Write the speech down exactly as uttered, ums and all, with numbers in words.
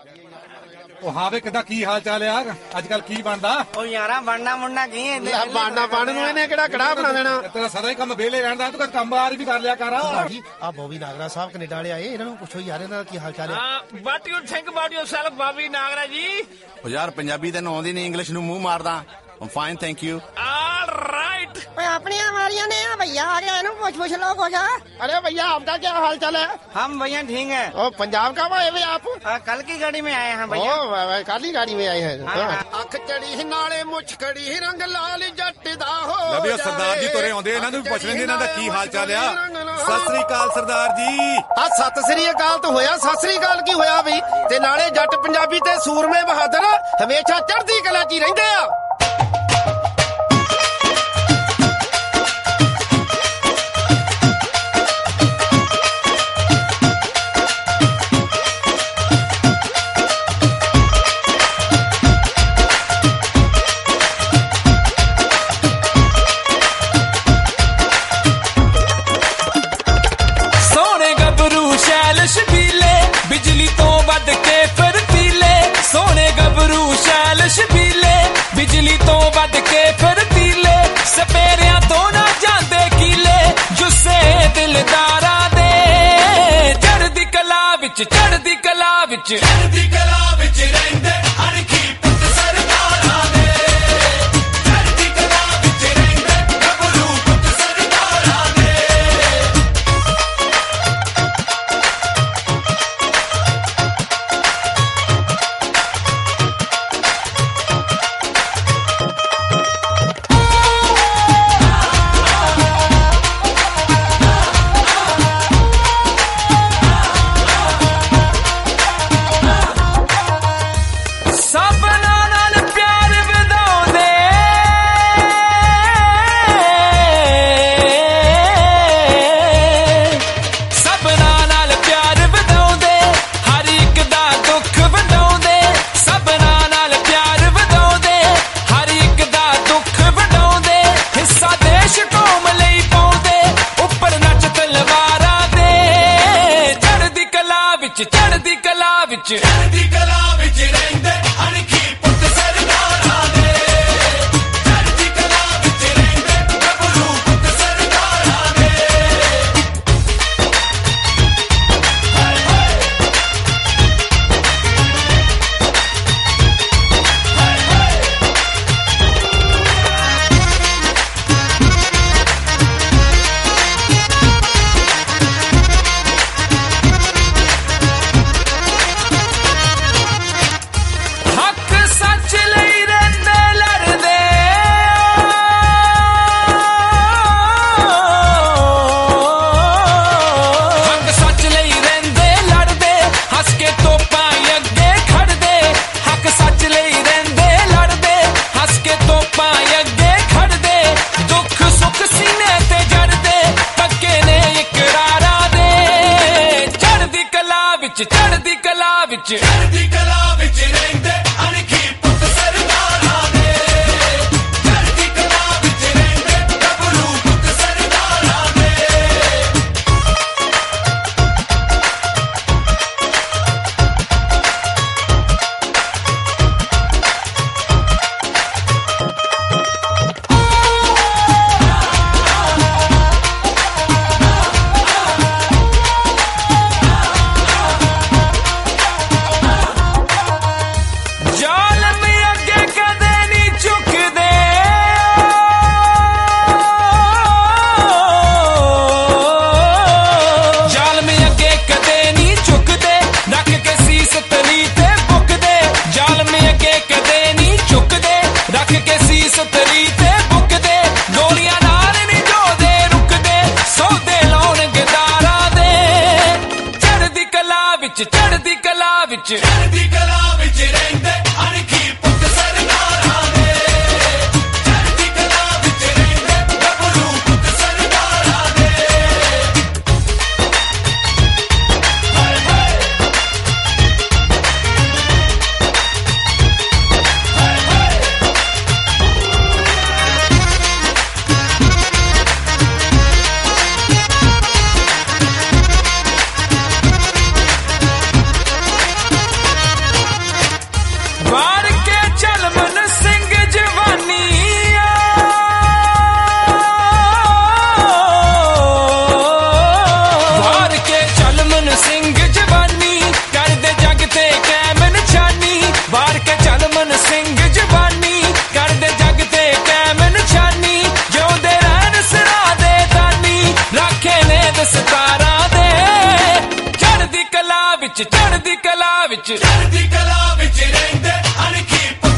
ਉਹ ਹਾਂ ਵੇ ਕਿੱਦਾਂ ਕੀ ਹਾਲ ਚਾਲ ਯਾਰ ਅੱਜ ਕੱਲ ਕੀ ਬਣਦਾ ਉਹ ਯਾਰਾ ਬਣਨਾ ਮੁੰਨਾ ਕੀ ਹੈ ਬਣਨਾ ਬਣ ਨੂੰ ਇਹਨੇ ਕਿਹੜਾ ਕੜਾ ਬਣਾ ਦੇਣਾ ਤੇਰਾ ਸਦਾ ਹੀ ਕੰਮ ਵਿਹਲੇ ਰਹਿੰਦਾ ਤੂੰ ਕੰਮ ਬਾਹਰ ਵੀ ਕਰ ਲਿਆ ਕਰ ਆ ਬੋਬੀ ਨਾਗਰਾ ਸਾਹਿਬ ਕੈਨੇਡਾ ਵਾਲੇ ਆਏ ਇਹਨਾਂ ਨੂੰ ਪੁੱਛੋ ਯਾਰ ਇਹਨਾਂ ਦਾ ਕੀ ਹਾਲ ਚਾਲ ਹੈ what you think about yourself Bobby Nagra ji ਉਹ ਯਾਰ ਪੰਜਾਬੀ ਤੇ ਆਉਂਦੀ ਨਹੀਂ ਇੰਗਲਿਸ਼ ਨੂੰ ਮੂੰਹ ਮਾਰਦਾ fine thank you all right ਓਏ ਆਪਣੀਆਂ ਵਾਲੀਆਂ ने भैया आ गया इन्हों पूछ पूछ लो कुछ अरे भैया आपका क्या हाल चाल है हम भैया ठीक है ओ पंजाब का आए हुए आप आ, कल की गाड़ी में आए हैं भैया ओ काली गाड़ी में आए हैं ਅੱਖ ਚੜੀ ਨਾਲੇ ਮੁੱਛ ਖੜੀ ਰੰਗ ਲਾਲ ਜੱਟ ਦਾ ਹੋ ਲੱਭਿਓ ਸਰਦਾਰ ਜੀ ਤੁਰੇ ਆਉਂਦੇ ਇਹਨਾਂ ਨੂੰ ਵੀ ਪੁੱਛ ਲੈਂਦੇ ਇਹਨਾਂ ਦਾ ਕੀ ਹਾਲ ਚਾਲ ਆ ਸਤਿ ਸ੍ਰੀ ਅਕਾਲ ਸਰਦਾਰ ਜੀ ਆ ਸਤਿ ਸ੍ਰੀ ਅਕਾਲ ਤਾਂ ਹੋਇਆ ਸਤਿ ਸ੍ਰੀ ਅਕਾਲ ਕੀ ਹੋਇਆ ਬਈ ਤੇ ਨਾਲੇ ਜੱਟ ਪੰਜਾਬੀ ਤੇ ਸੂਰਮੇ ਬਹਾਦਰ ਹਮੇਸ਼ਾ ਚੜ੍ਹਦੀ ਕਲਾ 'ਚ ਹੀ ਰਹਿੰਦੇ ਆ ਬਿਜਲੀ ਤੋਂ ਵੱਧ ਕੇ ਫਿਰ ਪੀਲੇ ਸੋਹਣੇ ਗੱਭਰੂ ਸ਼ੈਲ ਸ਼ਬੀਲੇ ਬਿਜਲੀ ਤੋਂ ਵੱਧ ਕੇ ਫਿਰ ਪੀਲੇ ਸਪੇਰਿਆਂ ਤੋਂ ਨਾ ਜਾਂਦੇ ਕੀਲੇ ਜੁੱਸੇ ਦਿਲਦਾਰਾਂ ਦੇ ਚੜ੍ਹਦੀ ਕਲਾ ਵਿੱਚ ਚੜ੍ਹਦੀ ਕਲਾ ਵਿੱਚ ਚੜ੍ਹਦੀ ਕਲਾ ਵਿੱਚ ਰਹਿੰਦੇ ਅਣਖੀ ਪੁੱਤ ਸਰਦਾਰਾਂ ਦੇ ਚੜ੍ਹਦੀ ਕਲਾ ਵਿੱਚ ਰਹਿੰਦੇ ਗੱਭਰੂ ਪੁੱਤ ਸਰਦਾਰਾਂ ਦੇ ਚੜ੍ਹਦੀ ਕਲਾ ਵਿੱਚ ਚੜ੍ਹਦੀ ਕਲਾ ਵਿੱਚ ਰਹਿੰਦੇ ਅਣਖੀ ਪੁੱਤ ਸਰਦਾਰਾਂ ਦੇ ਚੜ੍ਹਦੀ ਕਲਾ ਵਿੱਚ ਰਹਿੰਦੇ ਗੱਭਰੂ ਪੁੱਤ ਸਰਦਾਰਾਂ ਦੇ ਚੜ੍ਹਦੀ ਕਲਾ ਵਿੱਚ ਚੜ੍ਹਦੀ ਕਲਾ ਵਿੱਚ ਰਹਿੰਦੇ ਅਣਖੀ ਪੁੱਤ ਸਰਦਾਰਾਂ ਦੇ ਚੜ੍ਹਦੀ ਕਲਾ ਵਿੱਚ ਰਹਿੰਦੇ ਗੱਭਰੂ ਪੁੱਤ ਸਰਦਾਰਾਂ ਦੇ ਚੜ੍ਹਦੀ ਕਲਾ ਵਿੱਚ ਚੜ੍ਹਦੀ ਕਲਾ ਵਿੱਚ ਰਹਿੰਦੇ ਅਣਖੀ ਪੁੱਤ ਸਰਦਾਰਾਂ ਦੇ ਚੜ੍ਹਦੀ ਕਲਾ ਵਿੱਚ ਰਹਿੰਦੇ ਗੱਭਰੂ ਪੁੱਤ ਸਰਦਾਰਾਂ ਦੇ ਹਾਏ ਹਾਏ ਹਾਏ ਹਾਏ ਵਿੱਚ ਚੜ੍ਹਦੀ ਕਲਾ ਵਿੱਚ ਚੜ੍ਹਦੀ ਕਲਾ ਵਿੱਚ ਰਹਿੰਦੇ ਅਣਖੀ